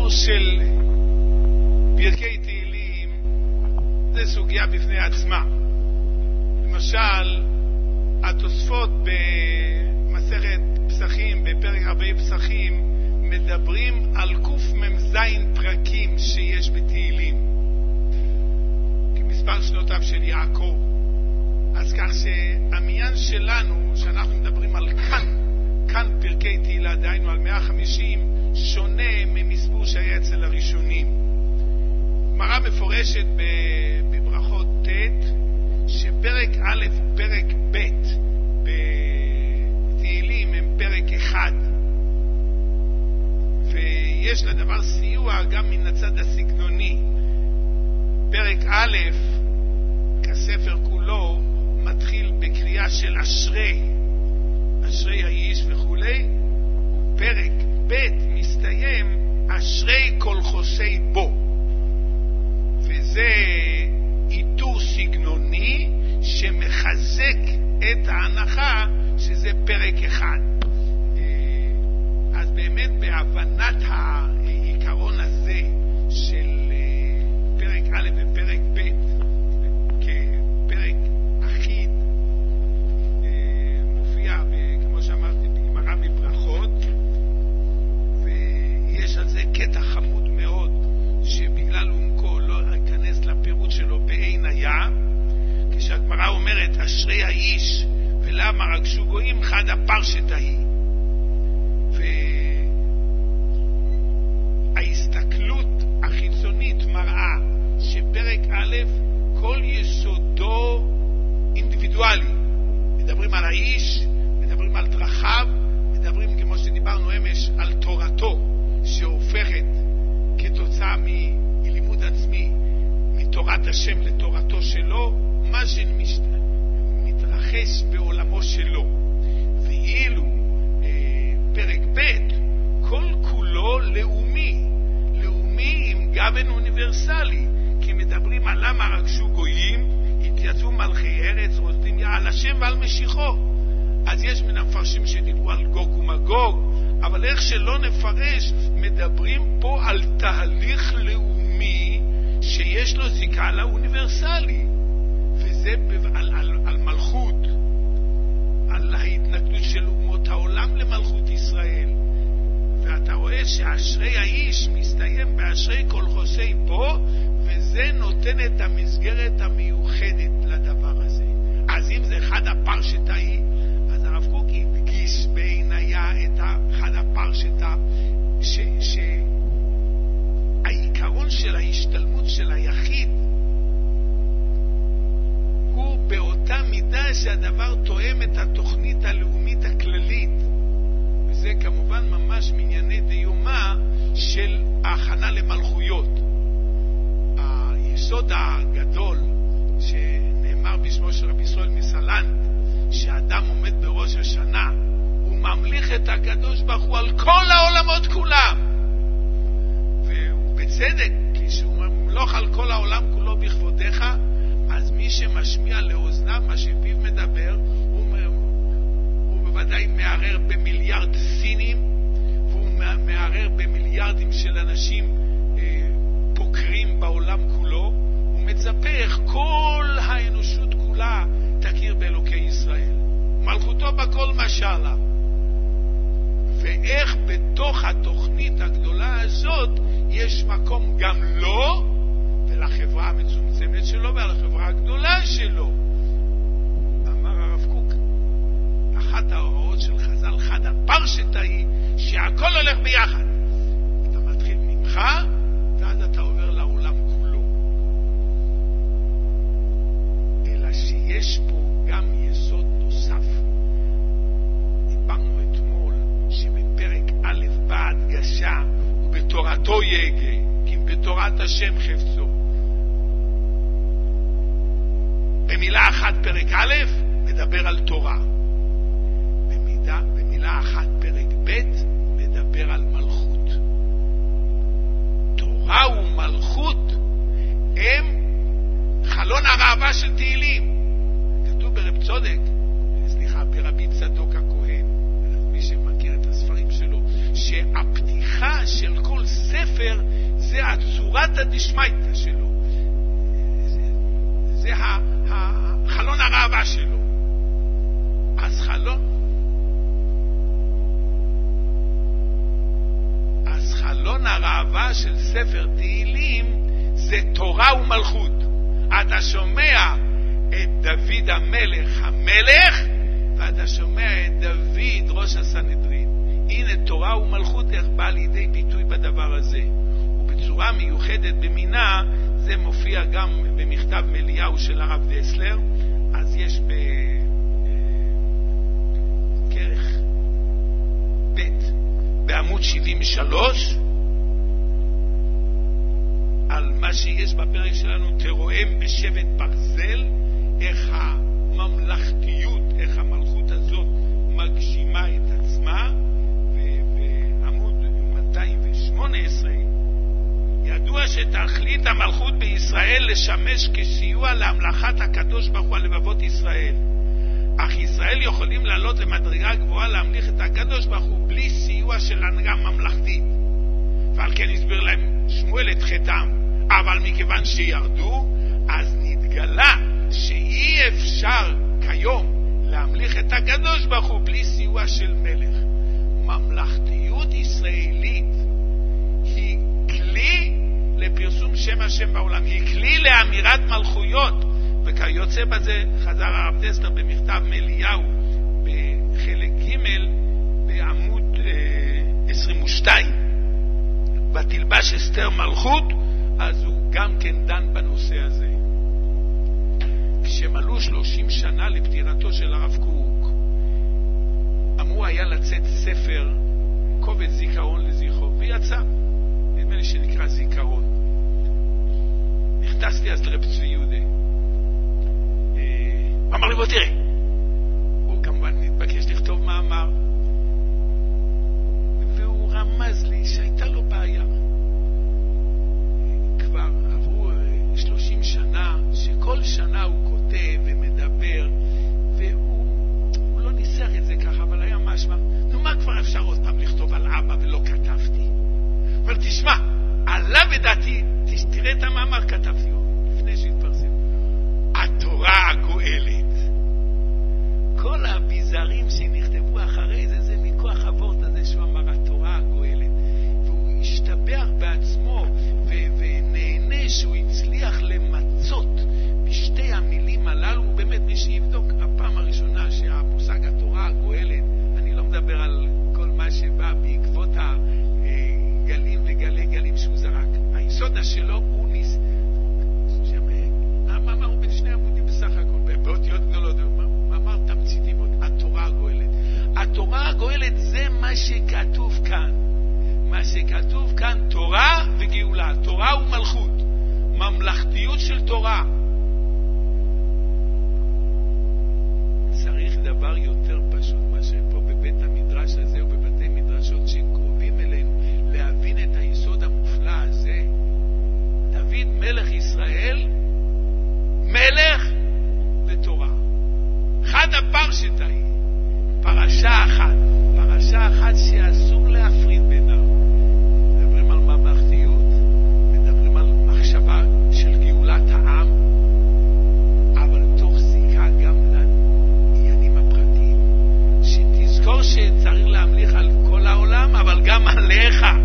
הסיפור של פרקי תהילים זה סוגיה בפני עצמה. למשל, התוספות במסכת פסחים, בפרק 40 פסחים, מדברים על קמ"ז פרקים שיש בתהילים, כמספר שנותיו של יעקב. אז כך שהעניין שלנו, שאנחנו מדברים על כאן פרקי תהילה, דהיינו על 150, שונה ממספור שהיה אצל הראשונים. גמרא מפורשת בברכות ט' שפרק א' ופרק ב' בתהילים הם פרק אחד, ויש לדבר סיוע גם מן הצד הסגנוני. פרק א' כספר כולו מתחיל בקריאה של אשרי האיש וכולי, ופרק ב' מסתיים אשרי כל חוסי בו, וזה איתור סגנוני שמחזק את ההנחה שזה פרק אחד. אז באמת בהבנת העיקרון הזה של פרק א' ופרק ב' כפרק אחיד מופיע, כמו שאמרתי, בגמרא בברכות, ויש על זה קטע חמוד מאוד שבגלל עומקו לא אכנס לפירוט שלו בעין היה, כשהגמרא אומרת אשרי האיש ולמה רגשו גויים חד הפרשת ההיא, וההסתכלות החיצונית מראה שפרק א' כל יסודו אינדיבידואלי. מדברים על האיש, מדברים על דרכיו, מדברים כמו שדיברנו אמש על תורתו שהופכת כתוצאה מלימוד עצמי מתורת השם לתורתו שלו, מה שמתרחש בעולמו שלו. ואילו פרק ב' כל כולו לאומי עם גוון אוניברסלי, כי מדברים על למה רגשו גויים, התייצבו מלכי ארץ, רודפים על השם ועל משיחו. אז יש מן המפרשים שדיברו על גוג ומגוג, אבל איך שלא נפרש, מדברים פה על תהליך לאומי שיש לו זיקה לאוניברסלי, וזה על מלכות, על ההתנגדות של אומות העולם למלכות ישראל. ואתה רואה שאשרי האיש מסתיים באשרי כל חוסי בו, וזה נותן את המסגרת המיוחדת לדבר הזה. אז אם זה חד הפרשת ההיא, אז הרב קוק הדגיש בעיניה את חד הפרשת, שהעיקרון של ההשתלמות של היחיד הוא באותה מידה שהדבר תואם את התוכנית הלאומית הכללית, וזה כמובן ממש מענייני דיומה של ההכנה למלכויות. היסוד הגדול שנאמר בשמו של רבי ישראל מסלנט, שאדם עומד בראש השנה וממליך את הקדוש ברוך הוא על כל העולמות כולם, ובצדק, כשהוא ממלוך על כל העולם כולו בכבודך, אז מי שמשמיע לאוזניו מה שפיו מדבר, הוא בוודאי מערער במיליארד סינים, והוא מערער במיליארדים של אנשים פוקרים בעולם כולו. הוא מצפה איך כל האנושות כולה תכיר באלוקי ישראל, מלכותו בכל משלה, ואיך בתוך התוכנית הגדולה הזאת יש מקום גם לו ולחברה המצומצמת שלו ולחברה הגדולה שלו. אמר הרב קוק, אחת ההוראות של חז"ל חד הפרשת ההיא, שהכל הולך ביחד. אתה מתחיל ממך ואז אתה עובר לעולם כולו, אלא שיש פה גם יסוד נוסף. דיברנו אתמול שבפרק א' בהדגשה ובתורתו יגה, כי בתורת השם חפצו. במילה אחת פרק א' מדבר על תורה, במילה אחת פרק ב' מדבר על מלכות. תורה ומלכות הם חלון הראווה של תהילים. כתוב ברבי צדוק הכהן, מי שמכיר את הספרים שלו, שהפתיחה של כל ספר הסייעתא דשמייתא שלו. זה חלון הראווה שלו. אז חלון הראווה של ספר תהילים זה תורה ומלכות. אתה שומע את דוד המלך, ואתה שומע את דוד ראש הסנהדרין. הנה תורה ומלכות איך בא לידי ביטוי בדבר הזה, ובצורה מיוחדת במינה. זה מופיע גם במכתב מליהו של הרב דסלר. אז יש בכרך ב' בעמוד 73 על מה שיש בפרק שלנו, תרועם בשבט ברזל, איך הממלכתיות, איך המלכות הזאת מגשימה את עצמה. ובעמוד 218 ידוע שתכלית המלכות בישראל לשמש כסיוע להמלכת הקדוש ברוך הוא על לבבות ישראל, אך ישראל יכולים לעלות למדרגה גבוהה להמליך את הקדוש ברוך הוא בלי סיוע של הנהגה ממלכתית, ועל כן הסביר להם שמואל את חטאם. אבל מכיוון שירדו, אז נתגלה שאי אפשר כיום להמליך את הקדוש ברוך הוא בלי סיוע של מלך. ממלכתיות ישראלית היא כלי לפרסום שם השם בעולם, היא כלי לאמירת מלכויות, וכיוצא בזה חזר הרב דסלר במכתב מליהו בחלק ג' בעמוד 22. ותלבש אסתר מלכות, אז הוא גם כן דן בנושא הזה. כשמלאו 30 שנה לפטירתו של הרב קוק, אמור היה לצאת ספר כובד זיכרון לזכרו, ויצא, נדמה לי שנקרא זיכרון. נכנסתי אז לרב צבי יהודה, אמר לי בוא תראה, הוא כמובן נתבקש לכתוב מאמר, והוא רמז לי שהייתה לו בעיה. כבר עברו 30 שנה שכל שנה הוא כותב ומדבר, והוא לא ניסח את זה ככה, אבל היה משמע, נו מה כבר אפשר עוד פעם לכתוב על אבא ולא כתבתי? אבל תשמע, עליו ודעתי, תראה את המאמר כתבתי לפני שהתפרסם, התורה הגואלת. כל הביזרים שנכתבו אחרי זה, זה מכוח הוורט הזה שהוא אמר התורה הגואלת, והוא השתבח בעצמו ונהנה שהוא הצליח למצות בשתי המילים הללו. באמת מי שיבדוק, הפעם הראשונה שהמושג התורה הגואלת, אני לא מדבר על כל מה שבא בעקבות הגלים וגלי גלים שהוא זרק, היסוד שלו הוא המאמר הוא בין 2 עמודים בסך הכל, באותיות גדולות, מאמר תמציתי מאוד, התורה הגואלת. התורה הגואלת זה מה שכתוב כאן, מה שכתוב כאן, תורה וגאולה, תורה ומלכות, ממלכתיות של תורה. צריך דבר יותר פשוט מאשר פה בבית המדרש הזה ובבתי מדרשות שקרובים אלינו להבין את היסוד המופלא הזה. דוד מלך ישראל, מלך ותורה, חד הפרשתאי, פרשה אחת שאסור להפריד בינה. מדברים על ממלכתיות, מדברים על מחשבה של גאולת העם, אבל תוך זיקה גם לעניינים הפרטיים, שתזכור שצריך להמליך על כל העולם, אבל גם עליך.